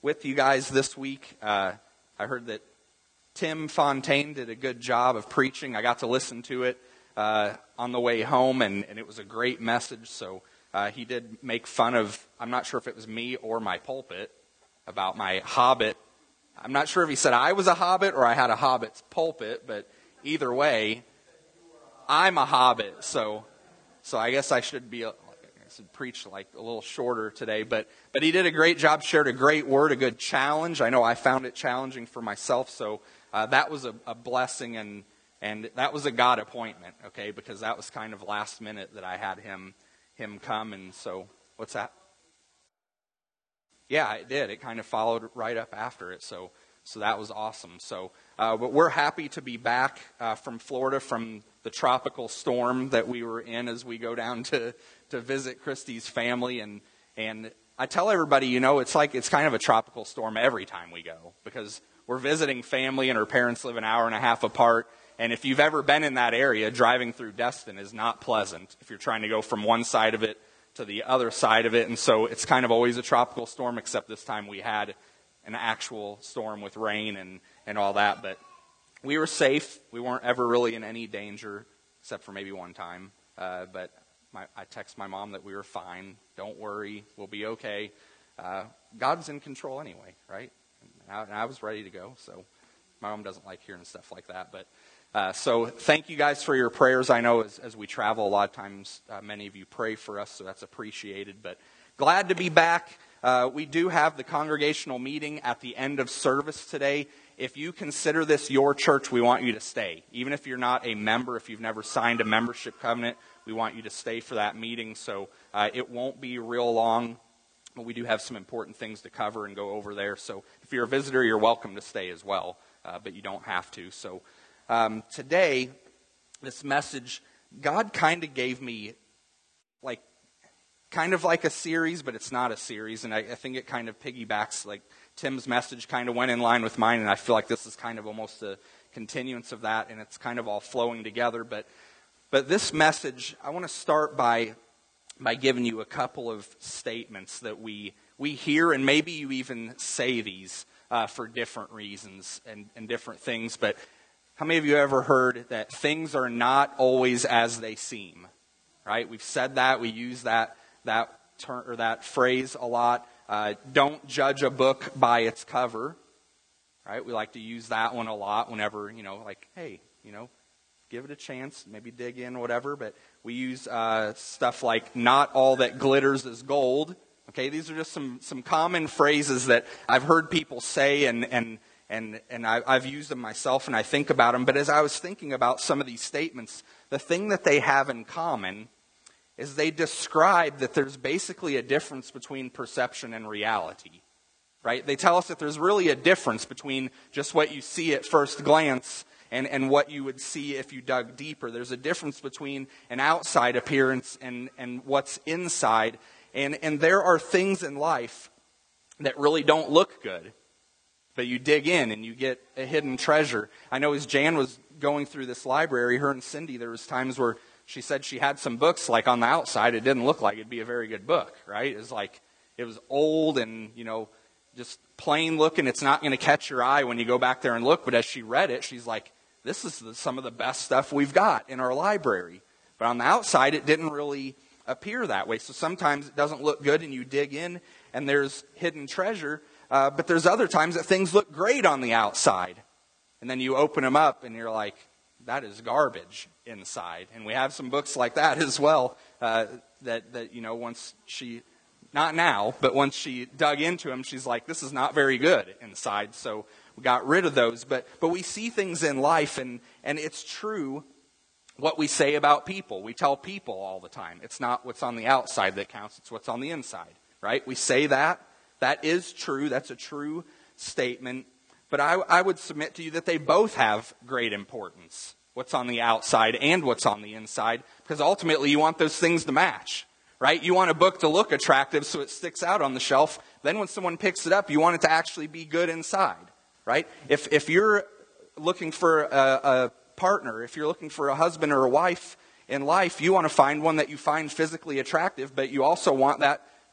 with you guys this week. I heard that Tim Fontaine did a good job of preaching. I got to listen to it on the way home, and it was a great message. So he did make fun of, I'm not sure if it was me or my pulpit, about my hobbit. I'm not sure if he said I was a hobbit or I had a hobbit's pulpit, but either way, I'm a hobbit. So I guess I should preach like a little shorter today, but he did a great job, shared a great word, a good challenge. I know I found it challenging for myself, so that was a blessing, and that was a God appointment, okay, because that was kind of last minute that I had him come, and so, what's that? Yeah, it did. It kind of followed right up after it, so that was awesome. So, but we're happy to be back from Florida, from the tropical storm that we were in as we go down to visit Christy's family. And I tell everybody, it's kind of a tropical storm every time we go, because we're visiting family and her parents live an hour and a half apart. And if you've ever been in that area, driving through Destin is not pleasant if you're trying to go from one side of it to the other side of it. And so it's kind of always a tropical storm, except this time we had an actual storm with rain and all that. But we were safe. We weren't ever really in any danger, except for maybe one time. But I text my mom that we were fine. Don't worry. We'll be okay. God's in control anyway, right? And I was ready to go. So my mom doesn't like hearing stuff like that. But so thank you guys for your prayers. I know as we travel, a lot of times many of you pray for us, so that's appreciated. But glad to be back. We do have the congregational meeting at the end of service today. If you consider this your church, we want you to stay. Even if you're not a member, if you've never signed a membership covenant, we want you to stay for that meeting. So it won't be real long, but we do have some important things to cover and go over there. So if you're a visitor, you're welcome to stay as well, but you don't have to. So today, this message, God kind of gave me kind of like a series, but it's not a series, and I think it kind of piggybacks, like Tim's message kind of went in line with mine, and I feel like this is kind of almost a continuance of that, and it's kind of all flowing together. But this message, I want to start by giving you a couple of statements that we hear, and maybe you even say these for different reasons and different things. But how many of you ever heard that things are not always as they seem? Right? We've said that. We use that term or that phrase a lot. Don't judge a book by its cover. Right? We like to use that one a lot whenever, hey, give it a chance, maybe dig in, whatever. But we use stuff like not all that glitters is gold. Okay, these are just some common phrases that I've heard people say, and I've used them myself, and I think about them. But as I was thinking about some of these statements, the thing that they have in common is they describe that there's basically a difference between perception and reality, right? They tell us that there's really a difference between just what you see at first glance and what you would see if you dug deeper. There's a difference between an outside appearance and what's inside. And there are things in life that really don't look good, but you dig in and you get a hidden treasure. I know as Jan was going through this library, her and Cindy, there was times where she said she had some books, like on the outside, it didn't look like it'd be a very good book, right? It was old and, just plain looking. It's not going to catch your eye when you go back there and look. But as she read it, she's like, this is some of the best stuff we've got in our library. But on the outside, it didn't really appear that way. So sometimes it doesn't look good and you dig in and there's hidden treasure. But there's other times that things look great on the outside. And then you open them up and you're like, that is garbage inside. And we have some books like that as well, that once she, not now, but once she dug into them, she's like, this is not very good inside. So we got rid of those. But we see things in life, and it's true what we say about people. We tell people all the time, it's not what's on the outside that counts, it's what's on the inside, right? We say that. That is true. That's a true statement. But I would submit to you that they both have great importance, what's on the outside and what's on the inside, because ultimately you want those things to match, right? You want a book to look attractive so it sticks out on the shelf. Then when someone picks it up, you want it to actually be good inside, right? If you're looking for a partner, if you're looking for a husband or a wife in life, you want to find one that you find physically attractive, but you also want that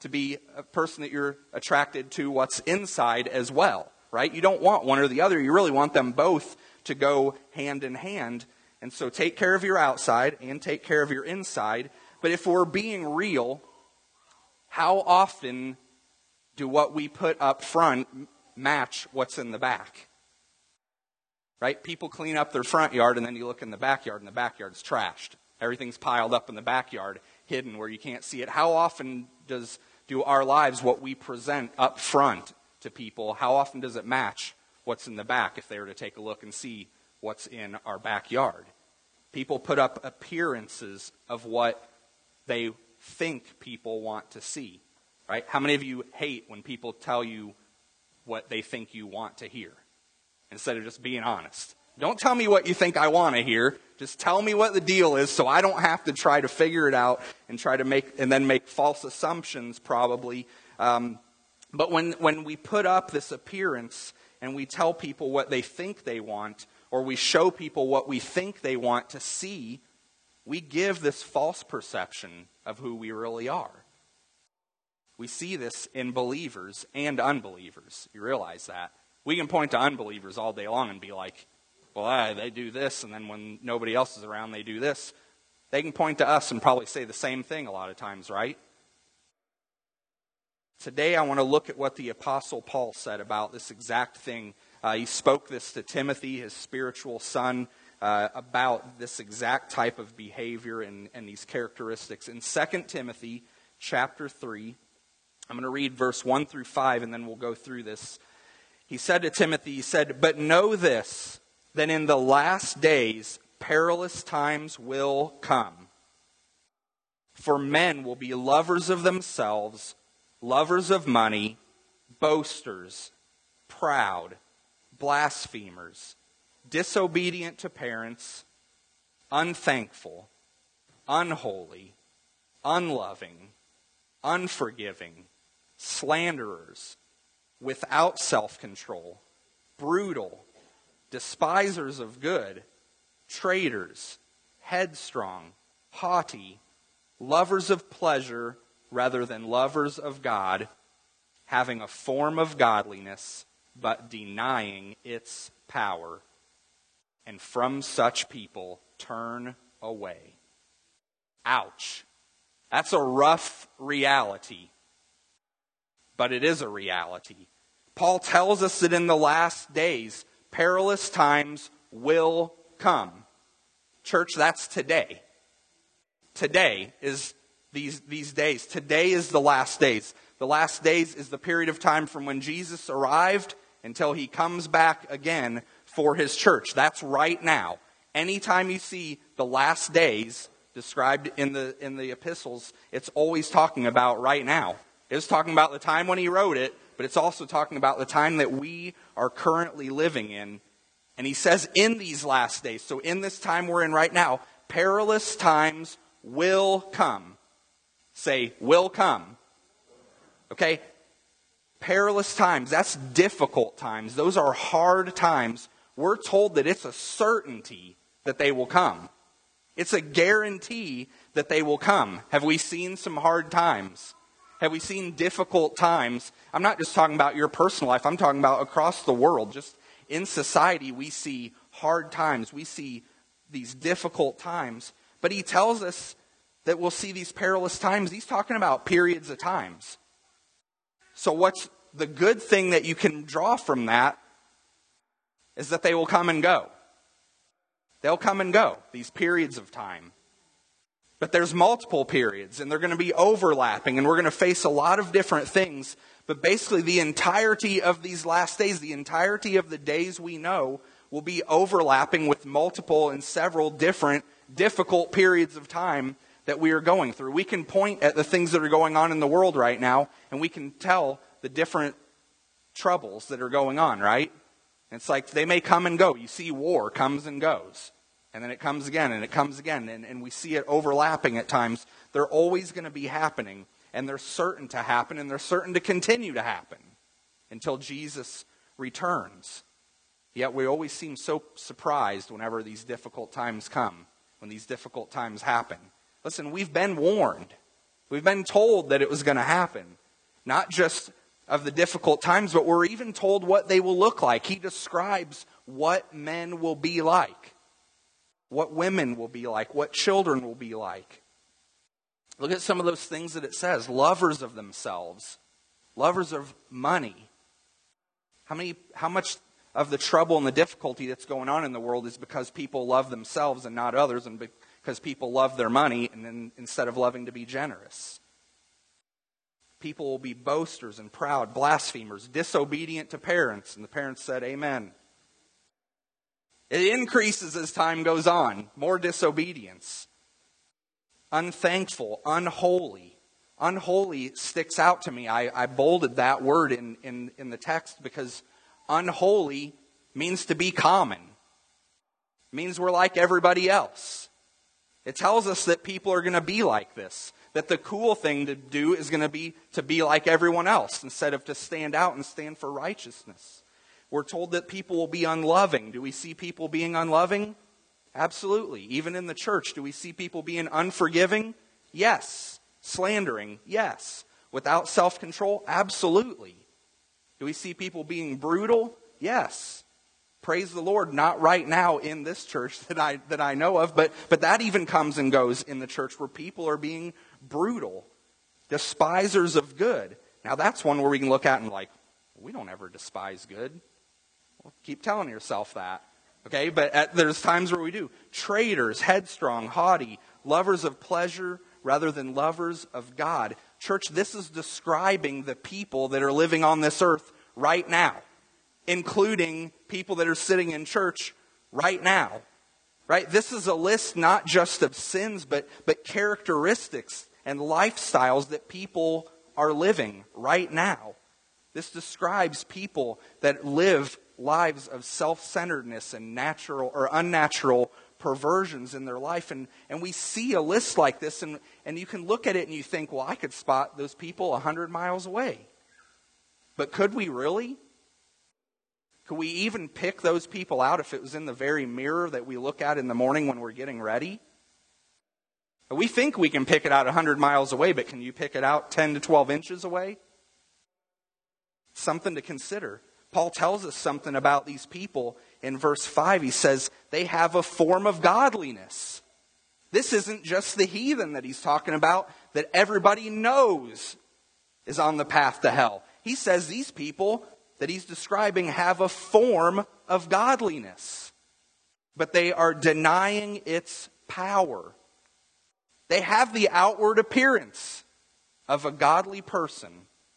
to be a person that you're attracted to what's inside as well, right? You don't want one or the other. You really want them both to go hand in hand. And so take care of your outside and take care of your inside. But if we're being real, how often do what we put up front match what's in the back? Right? People clean up their front yard and then you look in the backyard and the backyard's trashed. Everything's piled up in the backyard, hidden where you can't see it. How often do our lives, what we present up front to people, how often does it match what's in the back if they were to take a look and see what's in our backyard? People put up appearances of what they think people want to see, right? How many of you hate when people tell you what they think you want to hear instead of just being honest? Don't tell me what you think I want to hear. Just tell me what the deal is so I don't have to try to figure it out and try to make false assumptions probably. But when we put up this appearance and we tell people what they think they want, or we show people what we think they want to see, we give this false perception of who we really are. We see this in believers and unbelievers. You realize that. We can point to unbelievers all day long and be like, well, they do this, and then when nobody else is around, they do this. They can point to us and probably say the same thing a lot of times, right? Today I want to look at what the Apostle Paul said about this exact thing. He spoke this to Timothy, his spiritual son, about this exact type of behavior and these characteristics. In 2 Timothy chapter 3, I'm going to read verse 1 through 5, and then we'll go through this. He said to Timothy, he said, "But know this, that in the last days perilous times will come. For men will be lovers of themselves, lovers of money, boasters, proud, blasphemers, disobedient to parents, unthankful, unholy, unloving, unforgiving, slanderers, without self-control, brutal, despisers of good, traitors, headstrong, haughty, lovers of pleasure rather than lovers of God, having a form of godliness, but denying its power. And from such people turn away." Ouch. That's a rough reality, but it is a reality. Paul tells us that in the last days, perilous times will come. Church, that's today. Today is these days. Today is the last days. The last days is the period of time from when Jesus arrived until he comes back again for his church. That's right now. Anytime you see the last days described in the epistles, it's always talking about right now. It's talking about the time when he wrote it, but it's also talking about the time that we are currently living in. And he says in these last days, so in this time we're in right now, perilous times will come. Say, will come. Okay? Perilous times, that's difficult times. Those are hard times. We're told that it's a certainty that they will come. It's a guarantee that they will come. Have we seen some hard times? Have we seen difficult times? I'm not just talking about your personal life. I'm talking about across the world. Just in society, we see hard times. We see these difficult times. But he tells us that we'll see these perilous times. He's talking about periods of times. So what's the good thing that you can draw from that is that they will come and go. They'll come and go, these periods of time. But there's multiple periods, and they're going to be overlapping, and we're going to face a lot of different things. But basically, the entirety of these last days, the entirety of the days we know, will be overlapping with multiple and several different difficult periods of time that we are going through. We can point at the things that are going on in the world right now, and we can tell the different troubles that are going on, right? It's like they may come and go. You see war comes and goes. And then it comes again, and it comes again. And we see it overlapping at times. They're always going to be happening. And they're certain to happen, and they're certain to continue to happen until Jesus returns. Yet we always seem so surprised whenever these difficult times come, when these difficult times happen. Listen, we've been warned. We've been told that it was going to happen. Not just of the difficult times, but we're even told what they will look like. He describes what men will be like, what women will be like, what children will be like. Look at some of those things that it says. Lovers of themselves, lovers of money. How much of the trouble and the difficulty that's going on in the world is because people love themselves and not others, and because people love their money and then instead of loving to be generous. People will be boasters and proud, blasphemers, disobedient to parents. And the parents said, amen. It increases as time goes on. More disobedience. Unthankful, unholy. Unholy sticks out to me. I bolded that word in the text because unholy means to be common. It means we're like everybody else. It tells us that people are going to be like this. That the cool thing to do is going to be like everyone else instead of to stand out and stand for righteousness. We're told that people will be unloving. Do we see people being unloving? Absolutely. Even in the church, do we see people being unforgiving? Yes. Slandering? Yes. Without self-control? Absolutely. Do we see people being brutal? Yes. Praise the Lord, not right now in this church that I know of, but that even comes and goes in the church where people are being brutal, despisers of good. Now that's one where we can look at and like, we don't ever despise good. Well, keep telling yourself that. Okay, but there's times where we do. Traitors, headstrong, haughty, lovers of pleasure rather than lovers of God. Church, this is describing the people that are living on this earth right now, including people that are sitting in church right now. Right? This is a list not just of sins, but characteristics and lifestyles that people are living right now. This describes people that live lives of self-centeredness and natural or unnatural perversions in their life. And we see a list like this, and you can look at it and you think, well, I could spot those people 100 miles away. But could we really? Could we even pick those people out if it was in the very mirror that we look at in the morning when we're getting ready? We think we can pick it out 100 miles away, but can you pick it out 10 to 12 inches away? Something to consider. Paul tells us something about these people in verse 5. He says, they have a form of godliness. This isn't just the heathen that he's talking about, that everybody knows is on the path to hell. He says these people that he's describing have a form of godliness, but they are denying its power. They have the outward appearance of a godly person.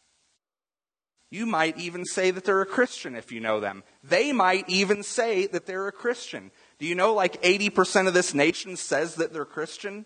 You might even say that they're a Christian if you know them. They might even say that they're a Christian. Do you know like 80% of this nation says that they're Christian?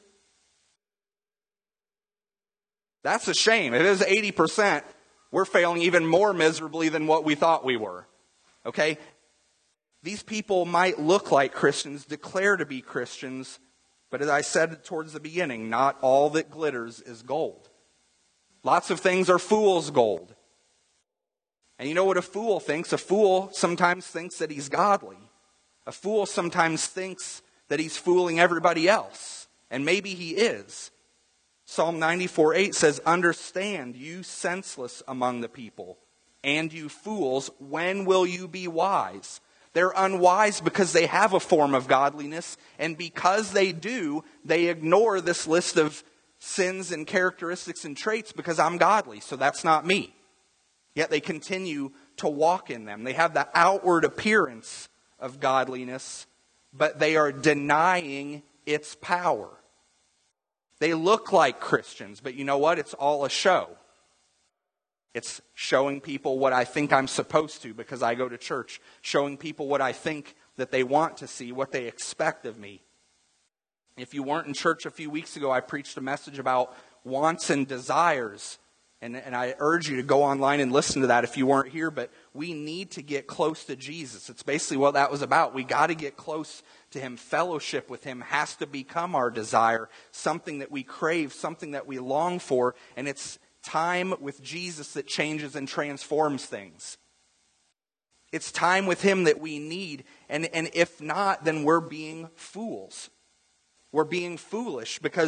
That's a shame. If it is 80%, we're failing even more miserably than what we thought we were. Okay? These people might look like Christians, declare to be Christians, but as I said towards the beginning, not all that glitters is gold. Lots of things are fool's gold. And you know what a fool thinks? A fool sometimes thinks that he's godly. A fool sometimes thinks that he's fooling everybody else. And maybe he is. Psalm 94:8 says, understand, you senseless among the people, and you fools, when will you be wise? They're unwise because they have a form of godliness, and because they do, they ignore this list of sins and characteristics and traits because I'm godly, so that's not me. Yet they continue to walk in them. They have the outward appearance of godliness, but they are denying its power. They look like Christians, but you know what? It's all a show. It's showing people what I think I'm supposed to because I go to church. Showing people what I think that they want to see, what they expect of me. If you weren't in church a few weeks ago, I preached a message about wants and desires. And I urge you to go online and listen to that if you weren't here. But we need to get close to Jesus. It's basically what that was about. We got to get close to Him. Fellowship with Him has to become our desire. Something that we crave, something that we long for. And it's time with Jesus that changes and transforms things. It's time with Him that we need. And if not, then we're being fools. We're being foolish because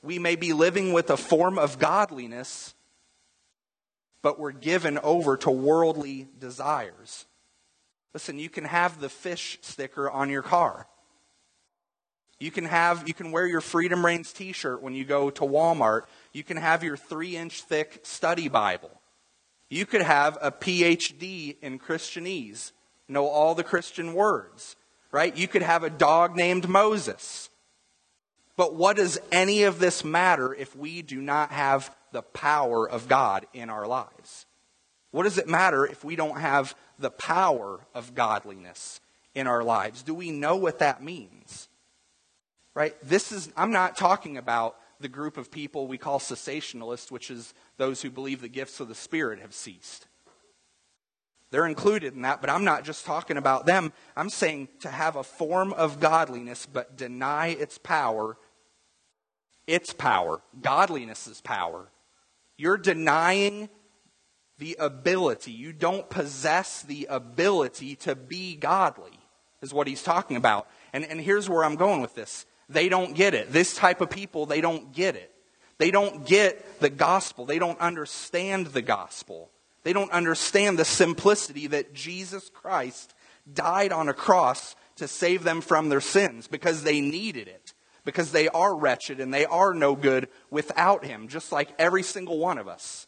we may be living with a form of godliness, but we're given over to worldly desires. Listen, you can have the fish sticker on your car. You can wear your Freedom Reigns t-shirt when you go to Walmart. You can have your 3-inch thick study Bible. You could have a PhD in Christianese, know all the Christian words, right? You could have a dog named Moses. But what does any of this matter if we do not have the power of God in our lives? What does it matter if we don't have the power of godliness in our lives? Do we know what that means? Right? I'm not talking about the group of people we call cessationalists, which is those who believe the gifts of the Spirit have ceased. They're included in that, but I'm not just talking about them. I'm saying to have a form of godliness but deny its power, godliness's power. You're denying the ability. You don't possess the ability to be godly, is what he's talking about. And here's where I'm going with this. They don't get it. This type of people, they don't get it. They don't get the gospel. They don't understand the gospel. They don't understand the simplicity that Jesus Christ died on a cross to save them from their sins because they needed it. Because they are wretched and they are no good without Him, just like every single one of us.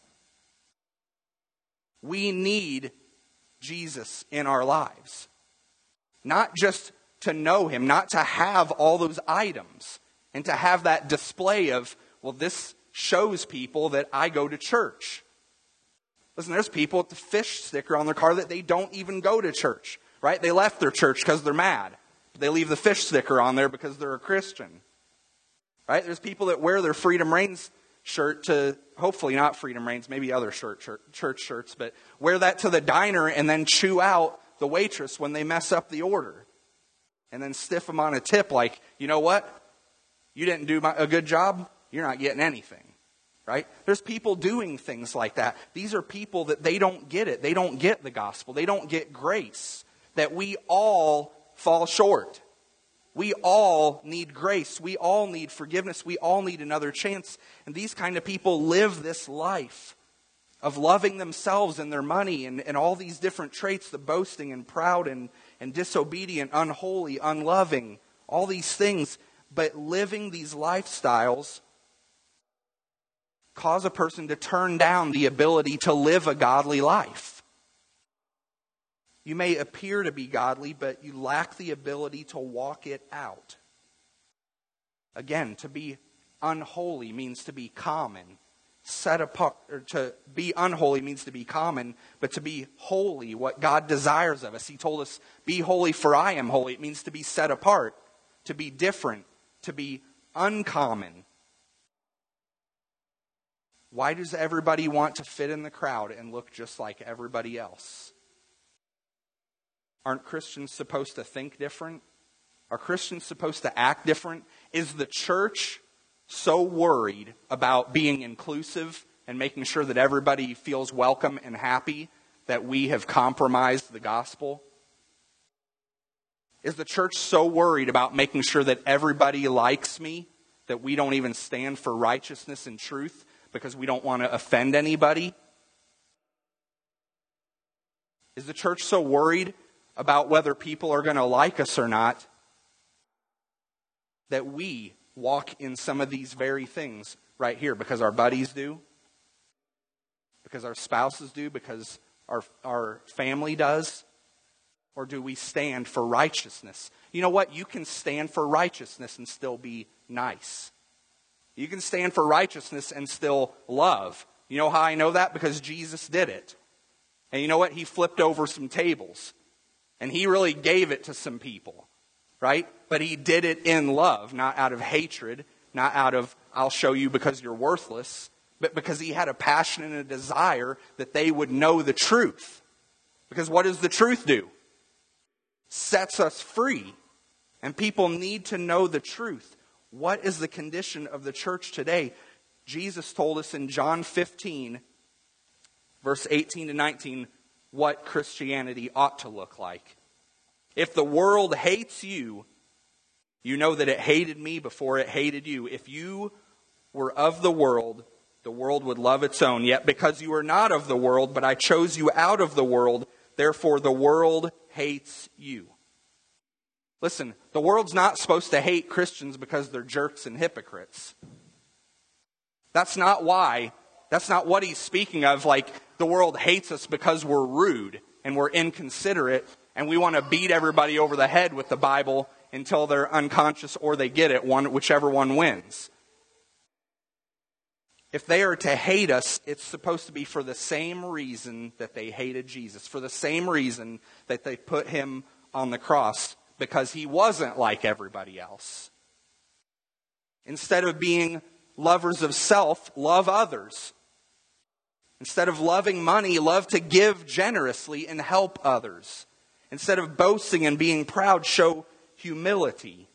We need Jesus in our lives. Not just to know Him, not to have all those items and to have that display of, well, this shows people that I go to church. Listen, there's people with the fish sticker on their car that they don't even go to church, right? They left their church because they're mad. They leave the fish sticker on there because they're a Christian, right? There's people that wear their Freedom Reigns shirt to, hopefully not Freedom Reigns, maybe other church shirts, but wear that to the diner and then chew out the waitress when they mess up the order. And then stiff them on a tip like, you know what? You didn't do a good job. You're not getting anything, right? There's people doing things like that. These are people that they don't get it. They don't get the gospel. They don't get grace. That we all fall short. We all need grace. We all need forgiveness. We all need another chance. And these kind of people live this life of loving themselves and their money and all these different traits, the boasting and proud and disobedient, unholy, unloving, all these things. But living these lifestyles cause a person to turn down the ability to live a godly life. You may appear to be godly, but you lack the ability to walk it out. Again, to be unholy means to be common. Set apart, or to be unholy means to be common, but to be holy, what God desires of us. He told us, be holy for I am holy. It means to be set apart, to be different, to be uncommon. Why does everybody want to fit in the crowd and look just like everybody else? Aren't Christians supposed to think different? Are Christians supposed to act different? Is the church so worried about being inclusive and making sure that everybody feels welcome and happy that we have compromised the gospel? Is the church so worried about making sure that everybody likes me that we don't even stand for righteousness and truth because we don't want to offend anybody? Is the church so worried about whether people are going to like us or not that we walk in some of these very things right here because our buddies do, because our spouses do, because our family does? Or do we stand for righteousness? You know what? You can stand for righteousness and still be nice. You can stand for righteousness and still love. You know how I know that? Because Jesus did it. And you know what? He flipped over some tables. And He really gave it to some people. Right? But He did it in love, not out of hatred, not out of, I'll show you because you're worthless, but because He had a passion and a desire that they would know the truth. Because what does the truth do? Sets us free. And people need to know the truth. What is the condition of the church today? Jesus told us in John 15, verse 18 to 19, what Christianity ought to look like. If the world hates you, you know that it hated me before it hated you. If you were of the world would love its own. Yet because you are not of the world, but I chose you out of the world, therefore the world hates you. Listen, the world's not supposed to hate Christians because they're jerks and hypocrites. That's not why. That's not what he's speaking of, like the world hates us because we're rude and we're inconsiderate and we want to beat everybody over the head with the Bible until they're unconscious or they get it, whichever one wins. If they are to hate us, it's supposed to be for the same reason that they hated Jesus, for the same reason that they put him on the cross, because he wasn't like everybody else. Instead of being lovers of self, love others. Instead of loving money, love to give generously and help others. Instead of boasting and being proud, show humility.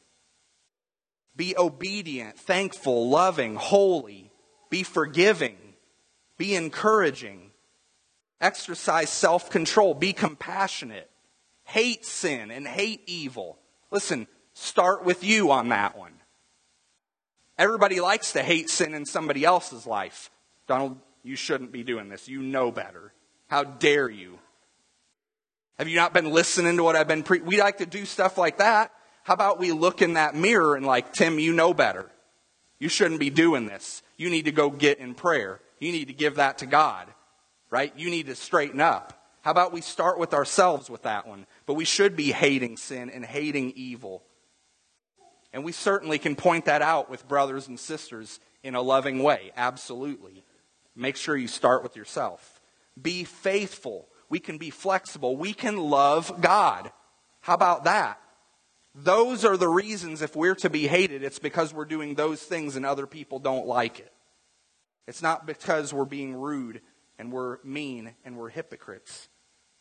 Be obedient, thankful, loving, holy. Be forgiving. Be encouraging. Exercise self-control. Be compassionate. Hate sin and hate evil. Listen, start with you on that one. Everybody likes to hate sin in somebody else's life. Donald, you shouldn't be doing this. You know better. How dare you? Have you not been listening to what I've been preaching? We like to do stuff like that. How about we look in that mirror and like, Tim, you know better. You shouldn't be doing this. You need to go get in prayer. You need to give that to God, right? You need to straighten up. How about we start with ourselves with that one? But we should be hating sin and hating evil. And we certainly can point that out with brothers and sisters in a loving way. Absolutely. Make sure you start with yourself. Be faithful. We can be flexible. We can love God. How about that? Those are the reasons if we're to be hated, it's because we're doing those things and other people don't like it. It's not because we're being rude and we're mean and we're hypocrites.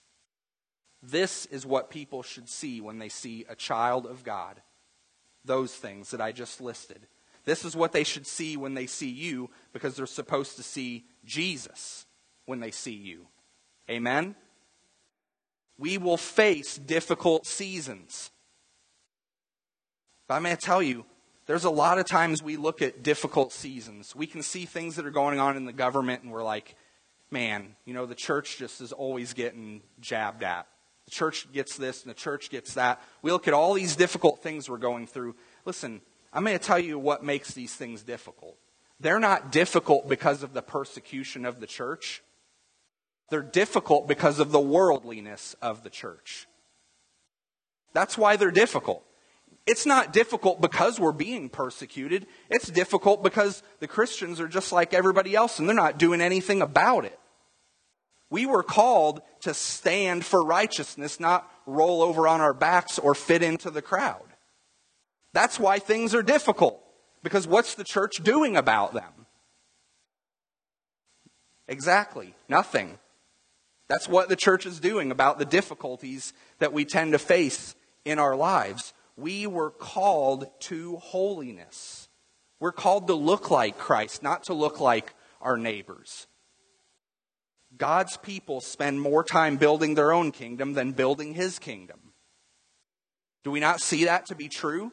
This is what people should see when they see a child of God. Those things that I just listed. This is what they should see when they see you, because they're supposed to see Jesus when they see you. Amen? We will face difficult seasons. But I'm going to tell you, there's a lot of times we look at difficult seasons. We can see things that are going on in the government and we're like, man, the church just is always getting jabbed at. The church gets this and the church gets that. We look at all these difficult things we're going through. Listen, I'm going to tell you what makes these things difficult. They're not difficult because of the persecution of the church. They're difficult because of the worldliness of the church. That's why they're difficult. It's not difficult because we're being persecuted. It's difficult because the Christians are just like everybody else and they're not doing anything about it. We were called to stand for righteousness, not roll over on our backs or fit into the crowd. That's why things are difficult. Because what's the church doing about them? Exactly, nothing. That's what the church is doing about the difficulties that we tend to face in our lives. We were called to holiness. We're called to look like Christ, not to look like our neighbors. God's people spend more time building their own kingdom than building his kingdom. Do we not see that to be true?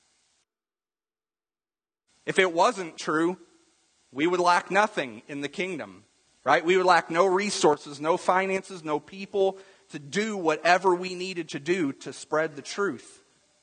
If it wasn't true, we would lack nothing in the kingdom, right? We would lack no resources, no finances, no people to do whatever we needed to do to spread the truth.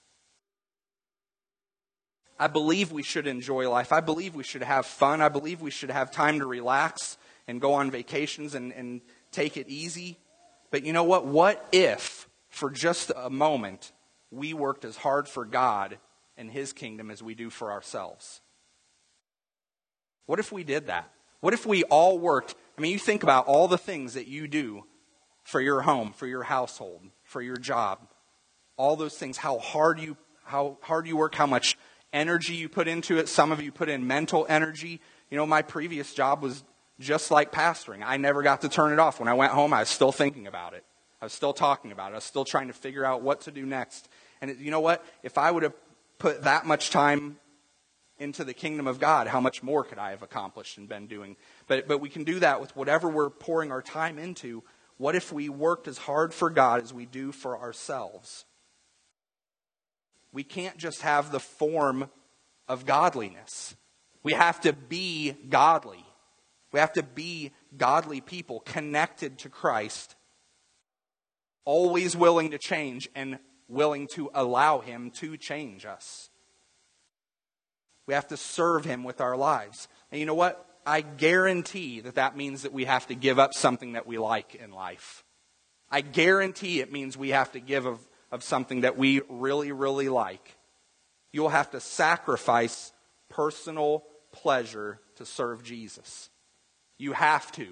I believe we should enjoy life. I believe we should have fun. I believe we should have time to relax and go on vacations and take it easy. But you know what? What if, for just a moment, we worked as hard for God and his kingdom as we do for ourselves? What if we did that? What if we all worked? I mean, you think about all the things that you do for your home, for your household, for your job. All those things, how hard you work, how much energy you put into it. Some of you put in mental energy. My previous job was just like pastoring. I never got to turn it off. When I went home, I was still thinking about it. I was still talking about it. I was still trying to figure out what to do next. And you know what? If I would have put that much time into the kingdom of God, how much more could I have accomplished and been doing? But we can do that with whatever we're pouring our time into. What if we worked as hard for God as we do for ourselves? We can't just have the form of godliness. We have to be godly. We have to be godly people connected to Christ, always willing to change and willing to allow Him to change us. We have to serve Him with our lives. And you know what? I guarantee that means that we have to give up something that we like in life. I guarantee it means we have to give of something that we really, really like. You'll have to sacrifice personal pleasure to serve Jesus. You have to.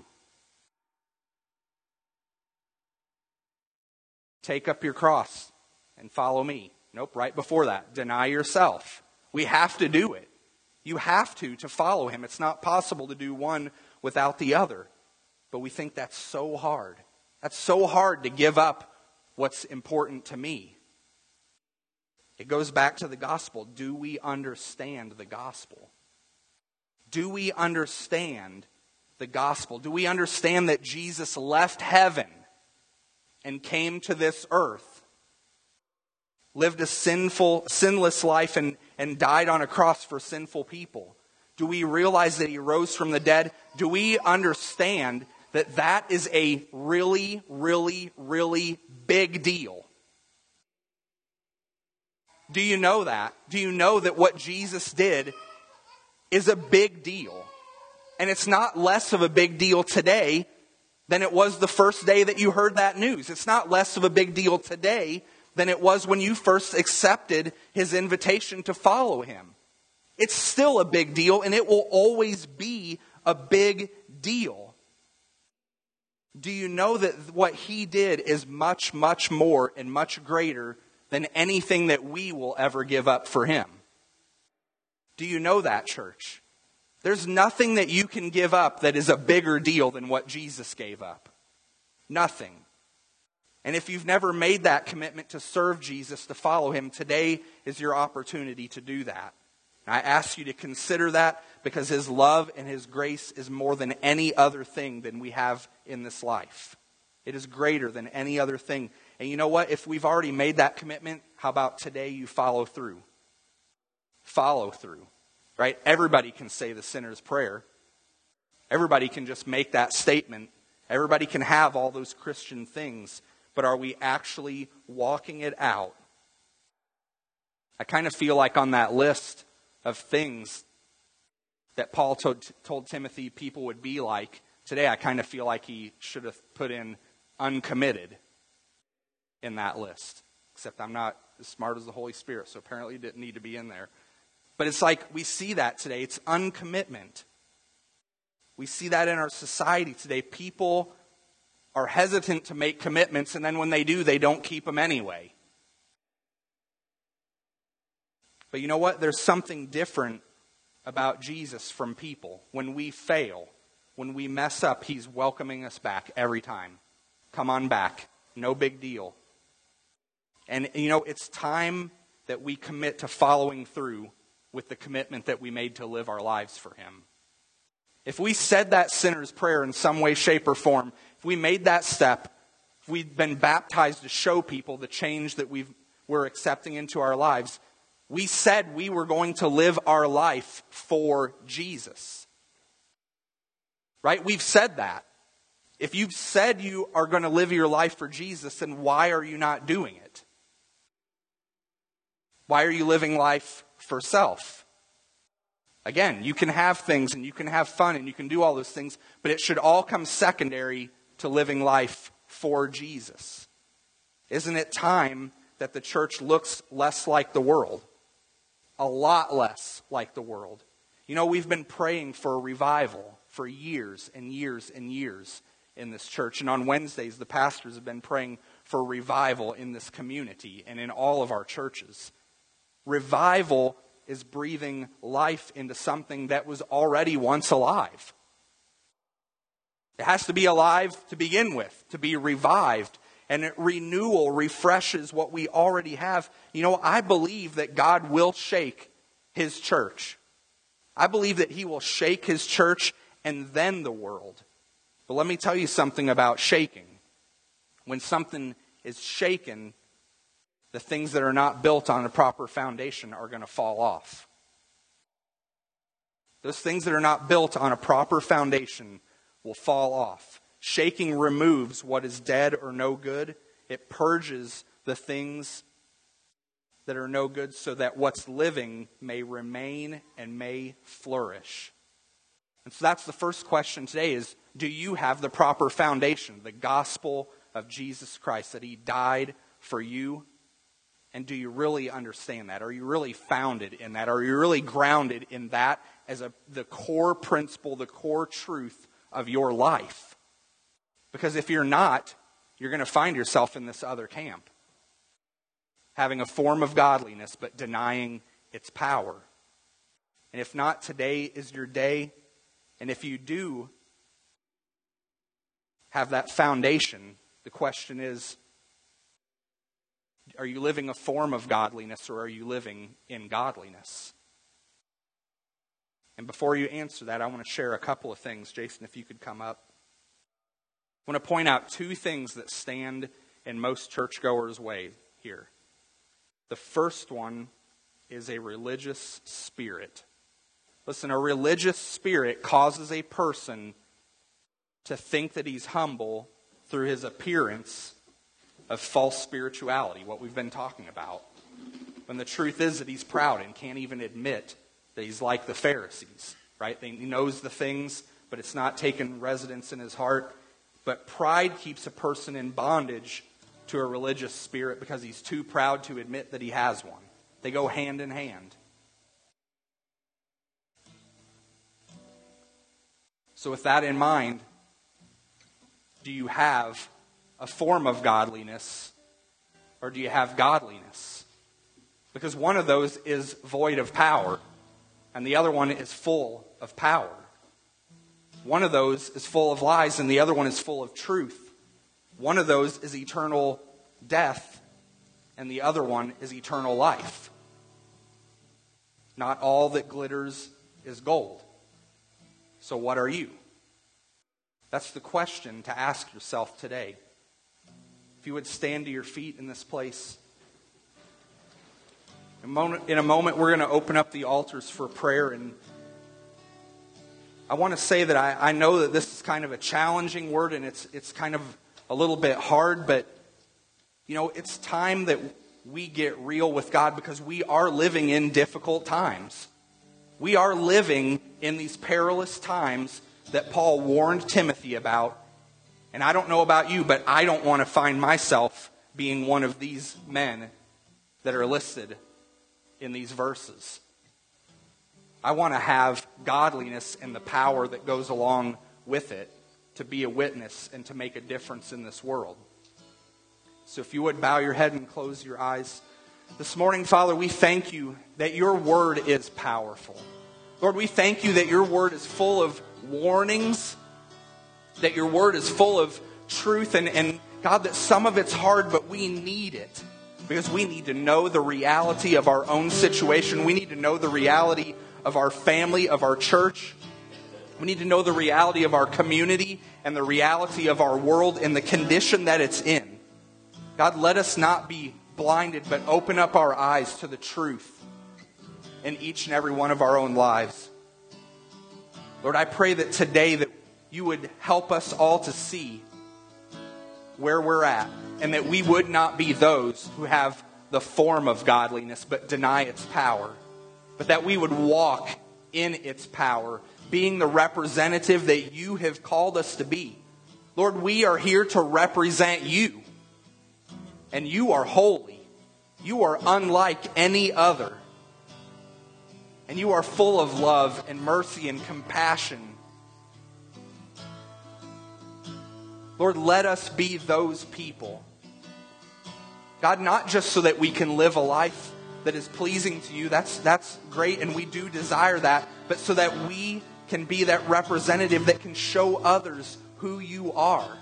Take up your cross and follow me. Nope, right before that, deny yourself. We have to do it. You have to follow Him. It's not possible to do one without the other. But we think that's so hard. That's so hard to give up what's important to me. It goes back to the gospel. Do we understand the gospel? Do we understand the gospel? Do we understand that Jesus left heaven and came to this earth, lived a sinless life and died on a cross for sinful people? Do we realize that He rose from the dead? Do we understand that that is a really, really, really big deal? Do you know that? Do you know that what Jesus did is a big deal? And it's not less of a big deal today than it was the first day that you heard that news. It's not less of a big deal today than it was when you first accepted His invitation to follow Him. It's still a big deal, and it will always be a big deal. Do you know that what He did is much, much more and much greater than anything that we will ever give up for Him? Do you know that, church? There's nothing that you can give up that is a bigger deal than what Jesus gave up. Nothing. And if you've never made that commitment to serve Jesus, to follow Him, today is your opportunity to do that. And I ask you to consider that, because His love and His grace is more than any other thing than we have in this life. It is greater than any other thing. And you know what? If we've already made that commitment, how about today you follow through? Follow through. Right? Everybody can say the sinner's prayer. Everybody can just make that statement. Everybody can have all those Christian things. But are we actually walking it out? I kind of feel like on that list of things that Paul told Timothy people would be like, today I kind of feel like he should have put in uncommitted in that list. Except I'm not as smart as the Holy Spirit, so apparently it didn't need to be in there. But it's like we see that today. It's uncommitment. We see that in our society today. People are hesitant to make commitments, and then when they do, they don't keep them anyway. But you know what? There's something different about Jesus from people. When we fail, when we mess up, He's welcoming us back every time. Come on back. No big deal. And you know, it's time that we commit to following through with the commitment that we made to live our lives for Him. If we said that sinner's prayer in some way, shape, or form, if we made that step, if we've been baptized to show people the change that we're accepting into our lives, we said we were going to live our life for Jesus. Right? We've said that. If you've said you are going to live your life for Jesus, then why are you not doing it? Why are you living life for self? Again, you can have things and you can have fun and you can do all those things, but it should all come secondary to living life for Jesus. Isn't it time that the church looks less like the world? A lot less like the world. You know, we've been praying for a revival for years and years and years in this church. And on Wednesdays, the pastors have been praying for revival in this community and in all of our churches. Revival is breathing life into something that was already once alive. It has to be alive to begin with, to be revived. And renewal refreshes what we already have. You know, I believe that God will shake His church. I believe that He will shake His church and then the world. But let me tell you something about shaking. When something is shaken, the things that are not built on a proper foundation are going to fall off. Those things that are not built on a proper foundation will fall off. Shaking removes what is dead or no good. It purges the things that are no good so that what's living may remain and may flourish. And so that's the first question today is, do you have the proper foundation, the gospel of Jesus Christ, that He died for you? And do you really understand that? Are you really founded in that? Are you really grounded in that as the core principle, the core truth of your life? Because if you're not, you're going to find yourself in this other camp, having a form of godliness but denying its power. And if not, today is your day. And if you do have that foundation, the question is, are you living a form of godliness or are you living in godliness? And before you answer that, I want to share a couple of things. Jason, if you could come up. I want to point out two things that stand in most churchgoers' way here. The first one is a religious spirit. Listen, a religious spirit causes a person to think that he's humble through his appearance of false spirituality, what we've been talking about. When the truth is that he's proud and can't even admit that he's like the Pharisees, right? He knows the things, but it's not taken residence in his heart. But pride keeps a person in bondage to a religious spirit because he's too proud to admit that he has one. They go hand in hand. So with that in mind, do you have a form of godliness or do you have godliness? Because one of those is void of power and the other one is full of power. One of those is full of lies and the other one is full of truth. One of those is eternal death and the other one is eternal life. Not all that glitters is gold. So what are you? That's the question to ask yourself today. If you would stand to your feet in this place. In a moment, we're going to open up the altars for prayer. And I want to say that I know that this is kind of a challenging word and it's kind of a little bit hard. But, you know, it's time that we get real with God because we are living in difficult times. We are living in these perilous times that Paul warned Timothy about. And I don't know about you, but I don't want to find myself being one of these men that are listed in these verses. I want to have godliness and the power that goes along with it to be a witness and to make a difference in this world. So if you would bow your head and close your eyes. This morning, Father, we thank you that your word is powerful. Lord, we thank you that your word is full of warnings, that your word is full of truth, and God, that some of it's hard, but we need it because we need to know the reality of our own situation. We need to know the reality of our family, of our church. We need to know the reality of our community and the reality of our world and the condition that it's in. God, let us not be blinded, but open up our eyes to the truth in each and every one of our own lives. Lord, I pray that today that you would help us all to see where we're at and that we would not be those who have the form of godliness but deny its power, but that we would walk in its power, being the representative that you have called us to be. Lord, we are here to represent you, and you are holy. You are unlike any other. And you are full of love and mercy and compassion. Lord, let us be those people. God, not just so that we can live a life that is pleasing to you. That's great, and we do desire that. But so that we can be that representative that can show others who you are.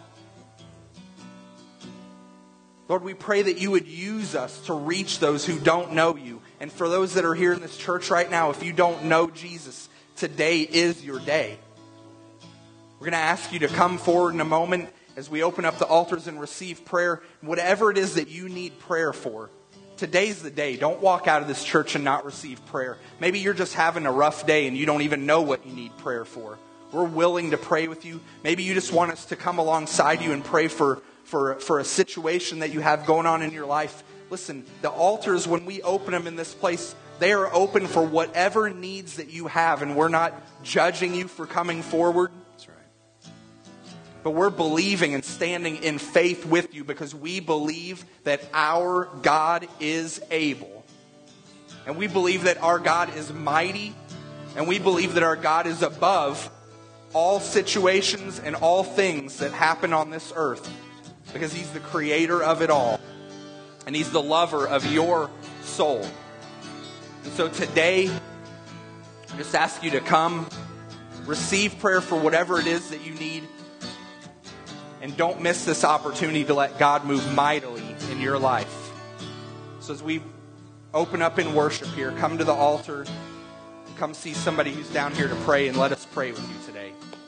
Lord, we pray that you would use us to reach those who don't know you. And for those that are here in this church right now, if you don't know Jesus, today is your day. We're going to ask you to come forward in a moment as we open up the altars and receive prayer. Whatever it is that you need prayer for, today's the day. Don't walk out of this church and not receive prayer. Maybe you're just having a rough day and you don't even know what you need prayer for. We're willing to pray with you. Maybe you just want us to come alongside you and pray for a situation that you have going on in your life. Listen, the altars, when we open them in this place, they are open for whatever needs that you have, and we're not judging you for coming forward. That's right. But we're believing and standing in faith with you because we believe that our God is able. And we believe that our God is mighty. And we believe that our God is above all situations and all things that happen on this earth. Because He's the creator of it all. And He's the lover of your soul. And so today, I just ask you to come, receive prayer for whatever it is that you need. And don't miss this opportunity to let God move mightily in your life. So as we open up in worship here, come to the altar. Come see somebody who's down here to pray, and let us pray with you today.